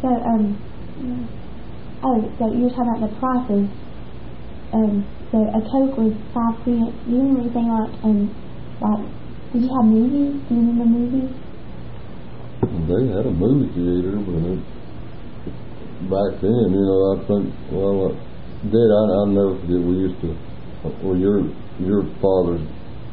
So, so you were talking about the prices. So a Coke was 5 cents. Do you remember anything like, did you have movies? Do you remember movies? They had a movie theater, but back then, I think, Dad, I'll never forget, we used to, your father's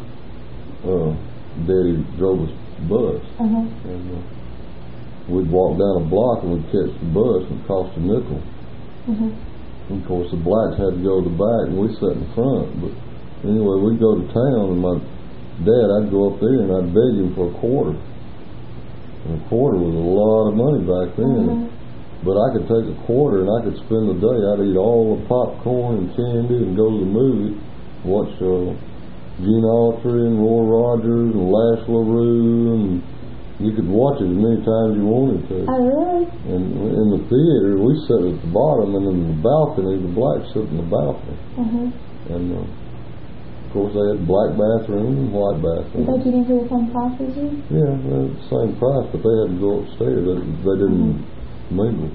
daddy drove us bus. Uh-huh. And we'd walk down a block and we'd catch the bus and it cost a nickel. Uh-huh. And of course the blacks had to go to the back and we sat in front. But anyway, we'd go to town and my dad, I'd go up there and I'd beg him for a quarter. And a quarter was a lot of money back then. Uh-huh. But I could take a quarter and I could spend the day. I'd eat all the popcorn and candy and go to the movie, watch Gene Autry and Roy Rogers and Lash LaRue, and you could watch it as many times you wanted to. Oh, really? And in the theater, we sat at the bottom, and in the balcony, the blacks sit in the balcony. Uh-huh. And of course, they had black bathroom and white bathroom. Did they get into the same price as you? Yeah, they had the same price, but they had to go upstairs. They didn't mingle.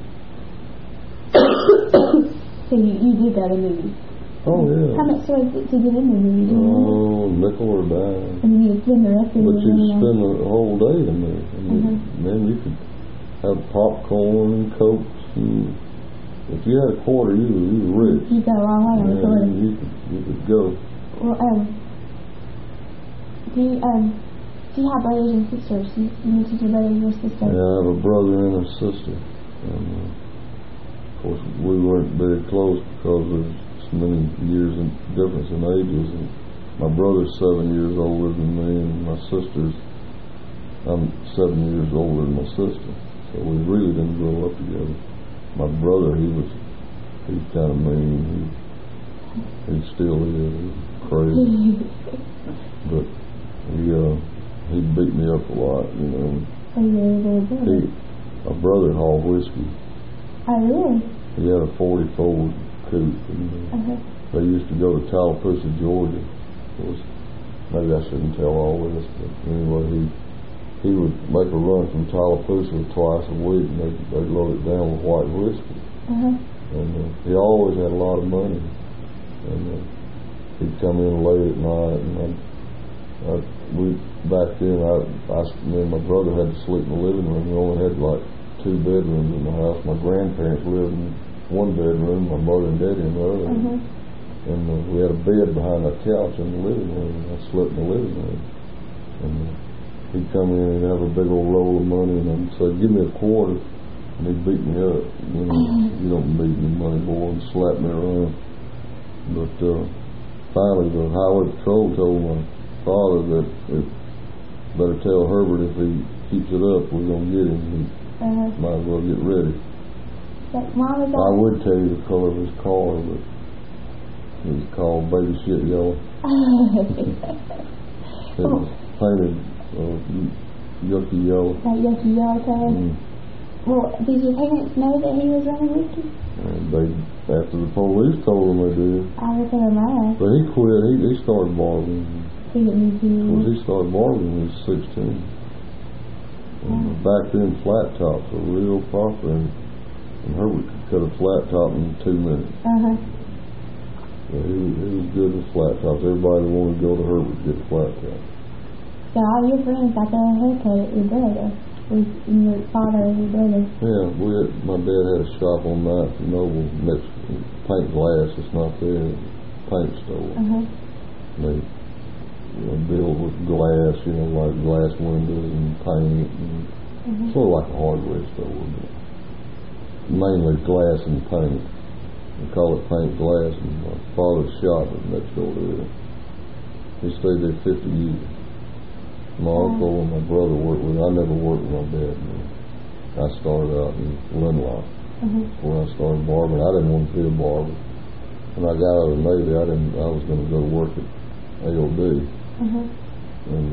So you did go to movies? Oh, yeah. How much was it to get in the movie? Oh, nickel or dime. And then you'd spend the rest of the But you'd spend the whole day in there. And then you could have popcorn and Cokes. And if you had a quarter, you were rich. You go a long way on the quarter. You could go. Well, do you have brothers and sisters? You mentioned your brother and your sister. Yeah, I have a brother and a sister. And of course, we weren't very close because there's so many years in difference in ages. And my brother's 7 years older than me, and my I'm 7 years older than my sister. So we really didn't grow up together. My brother, he's kind of mean. He still is. He's crazy. But he beat me up a lot, My brother hauled whiskey. Oh, really? He had a 40 Ford coupe. And they used to go to Tallapoosa, Georgia. Of course, maybe I shouldn't tell all this, but anyway, he would make a run from Tallapoosa twice a week, and they'd load it down with white whiskey. And he always had a lot of money. And he'd come in late at night, and back then, me and my brother had to sleep in the living room. We only had like 2 bedrooms in the house. My grandparents lived in one bedroom, my mother and daddy in the other. And we had a bed behind that couch in the living room, and I slept in the living room. And he'd come in and have a big old roll of money, and I'd say, "Give me a quarter," and he'd beat me up. You don't beat me, money boy, and slap me around. But finally, the highway patrol told my father that better tell Herbert if he keeps it up, we're going to get him. He might as well get ready. I would tell you the color of his car, but it was called Baby Shit Yellow. It was painted yucky yellow. That yucky yellow color? Well, did your parents know that he was running whiskey? After the police told him they did. I was in mind. But he quit. He started bargaining. He started bargaining when he was 16. And back then, flat tops were real popular, and Herbert could cut a flat top in 2 minutes. So he was good with flat tops. Everybody wanted to go to Herbert to get a flat top. So all your friends got their haircut at your brother, your father and your brother. Yeah, my dad had a shop on 9th and Noble next to paint glass. It's not there. Paint store. They build with glass, like glass windows and paint. And sort of like a hardware store, but mainly glass and paint. They call it paint glass, and my father's shop is next door there. He stayed there 50 years. My uncle and my brother worked with him. I never worked with my dad. I started out in Linlock. When I started barbering, I didn't want to be a barber. When I got out of the Navy, I was going to go to work at AOD. And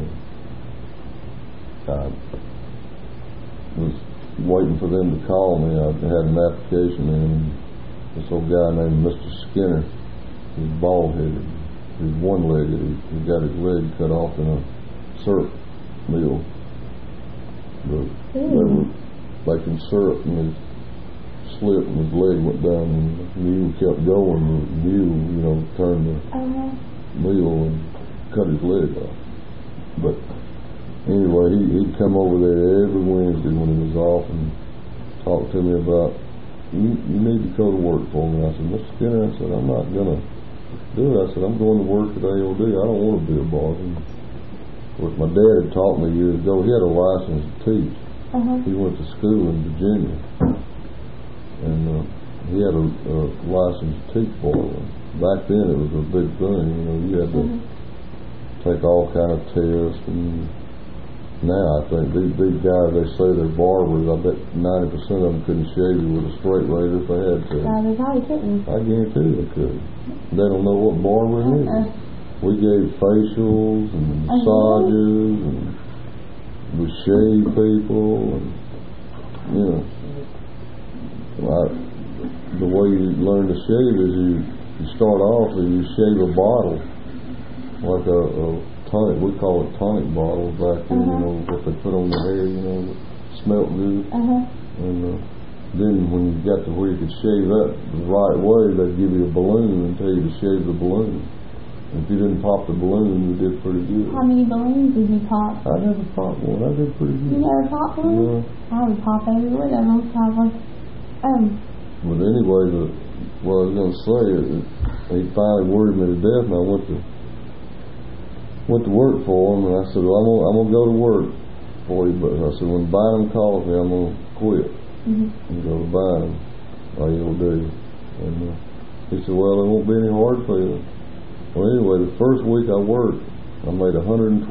I was waiting for them to call me. I had an application in, and this old guy named Mr. Skinner, he's bald-headed, he's one-legged, he got his leg cut off in a syrup mill. They were making syrup, and slipped and his leg went down, and the mule kept going. The mule, turned the wheel and cut his leg off. But anyway, he'd come over there every Wednesday when he was off and talk to me about, you need to go to work for me. I said, Mr. Skinner, I said, I'm not going to do it. I said, I'm going to work at AOD. I don't want to be a barber. Of course, my dad had taught me years ago. He had a license to teach. He went to school in Virginia. And he had a license to teach barbering. Back then it was a big thing. You had to take all kind of tests, and now I think these guys, they say they're barbers. I bet 90% of them couldn't shave you with a straight razor if they had to. They probably couldn't. I guarantee they couldn't. They don't know what barbering is. We gave facials and massages, and we shave people, and the way you learn to shave is you start off and you shave a bottle, like a tonic. We call it tonic bottles back then. What they put on the hair, smelt good. And then when you got to where you could shave that the right way, they'd give you a balloon and tell you to shave the balloon. And if you didn't pop the balloon, you did pretty good. How many balloons did you pop? I never popped one. I did pretty good. You never popped one? No. I would pop every one of them, probably. But anyway, what I was going to say is he finally worried me to death, and I went to work for him, and I said, well, I'm going to go to work for you, but I said, when Bynum calls me, I'm going to quit and go to Bynum, AOD. And he said, well, it won't be any hard feelings. Well, anyway, the first week I worked, I made $112.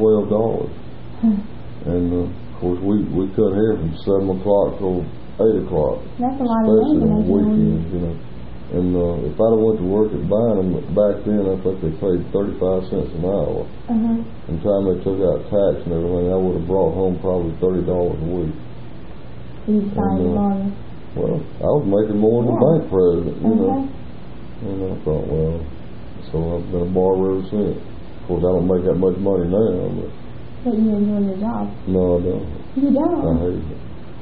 And of course, we cut hair from 7 o'clock till 8 o'clock. That's a lot of money. Especially on weekends, And if I'd have went to work at Bynum back then, I think they paid 35 cents an hour. And the time they took out tax and everything, I would have brought home probably $30 a week. You decided to well, I was making more than the bank president, And I thought, well, so I've been a barber ever since. Of course, I don't make that much money now, but you enjoy your job? No, I don't. You don't? I hate it.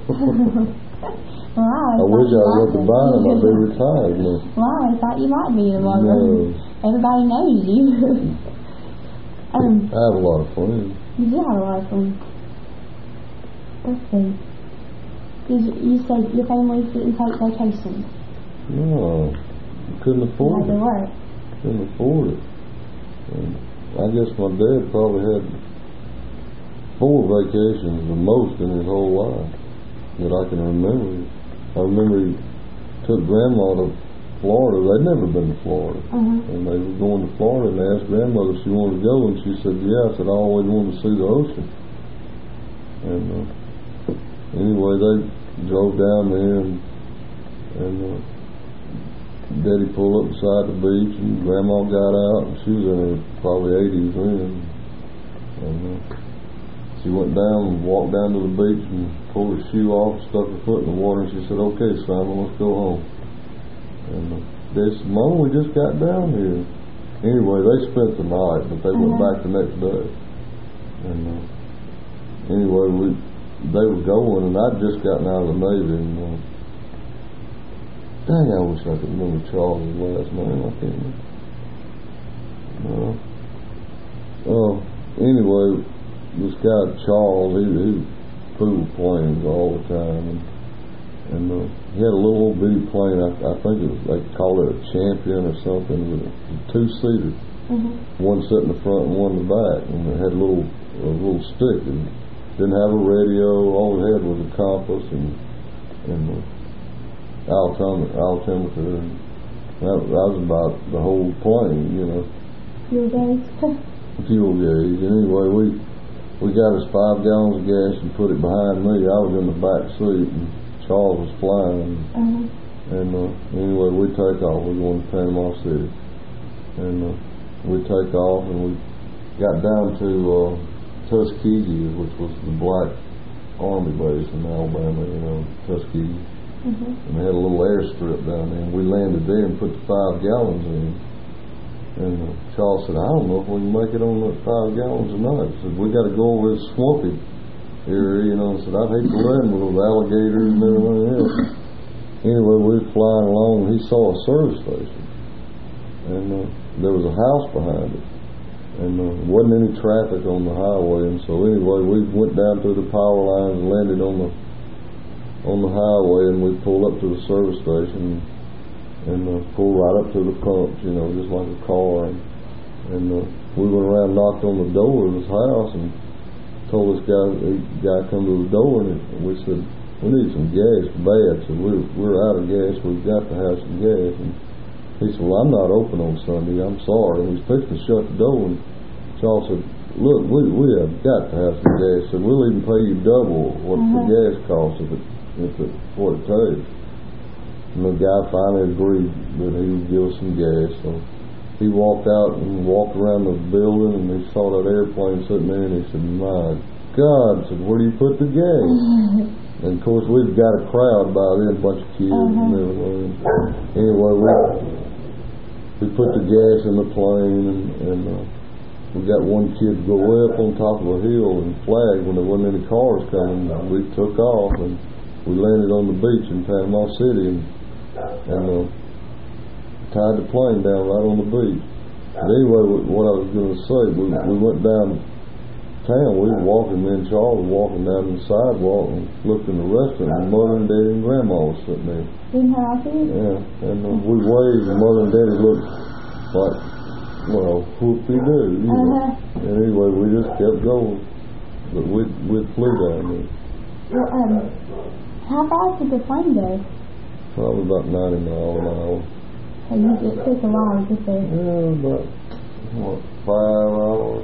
Wow, I wish I went to Bynum. I'd be retired. Wow, I thought you might be a barber. No. Everybody knows you. I have a lot of fun. You do have a lot of fun. Let's see. You said your family didn't take vacations? No, couldn't afford it. Work. Couldn't afford it. And I guess my dad probably had 4 vacations the most in his whole life that I can remember. I remember he took Grandma to Florida. They'd never been to Florida. And they were going to Florida, and they asked Grandmother if she wanted to go, and she said, yeah. I said, I always wanted to see the ocean. And anyway, they drove down there, and Daddy pulled up beside the beach, and Grandma got out, and she was in her probably 80s then. And she went down and walked down to the beach and pulled her shoe off, stuck her foot in the water, and she said, okay, Simon, let's go home. And they said, Mom, we just got down here. Anyway, they spent the night, but they went back the next day. And anyway, they were going, and I'd just gotten out of the Navy, and dang, I wish I could remember Charles' last name. I can't remember. Anyway, this guy Charles, he flew planes all the time, and he had a little old bitty plane. I think they called it a Champion or something, with a 2-seater. One sat in the front and one in the back, and it had a little stick, and didn't have a radio. All it had was a compass and altimeter, and that was about the whole plane, Fuel gauge. Fuel gauge. Anyway, we got us 5 gallons of gas and put it behind me. I was in the back seat, and Charles was flying. And anyway, we take off. We're going to Panama City, and we take off, and we got down to Tuskegee, which was the black army base in Alabama, Tuskegee. And they had a little airstrip down there, and we landed there and put the 5 gallons in. And Charles said, I don't know if we can make it on that 5 gallons or not. He said, we got to go over this swampy area, I said, I'd hate to land with those alligators and everything else. anyway, we were flying along, and he saw a service station, and there was a house behind it, and wasn't any traffic on the highway. And so anyway, we went down through the power lines and landed on the highway, and we pulled up to the service station and pulled right up to the pumps, you know, just like a car. And we went around, knocked on the door of his house, and told this guy come to the door, and we said, we need some gas bad. So we're out of gas. We've got to have some gas. And he said, well, I'm not open on Sunday. I'm sorry. And he was fixing to shut the door, and Charles said, look, we have got to have some gas. Said, we'll even pay you double what the gas costs if it's what it takes. And the guy finally agreed that he would give us some gas. So he walked out and walked around the building, and he saw that airplane sitting there, and he said, my God, said, where do you put the gas? And of course we'd got a crowd by then, a bunch of kids and everything. Anyway, we put the gas in the plane, and we got one kid to go way up on top of a hill and flag when there wasn't any cars coming. We took off, and we landed on the beach in Panama City, and tied the plane down right on the beach. And anyway, what I was going to say, we went down town. We were walking, me and Charles were walking down the sidewalk and looked in the restaurant, and Mother and Daddy and Grandma was sitting there. In her office? Yeah, and we waved, and Mother and Daddy looked like, well, whoop-de-doo, you know. And anyway, we just kept going, but we flew down there. Well, how fast did the plane go? Probably about 90 miles an hour. So it took a while to get there. Yeah, about 5 hours.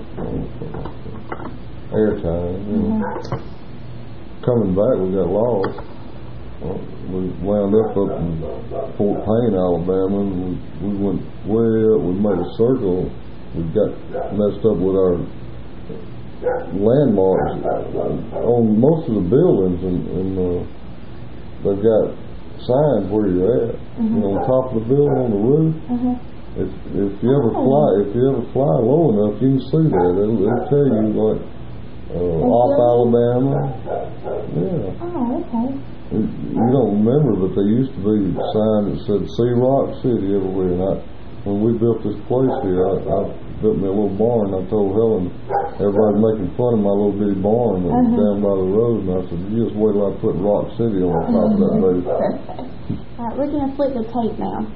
Airtime, you know. Coming back, we got lost. We wound up in Fort Payne, Alabama, and we went way up. We made a circle. We got messed up with our landmarks on most of the buildings, and they've got signs where you're at. You know, on top of the building, on the roof. If you ever fly low enough, you can see that. It'll tell you like off Alabama. Yeah. Oh, okay. You don't remember, but there used to be a sign that said "See Rock City" everywhere. And when we built this place here, I built me a little barn. I told Helen, everybody making fun of my little bitty barn that was down by the road, and I said, you just wait till I put Rock City on the top of that baby. All right, we're going to flip the tape now.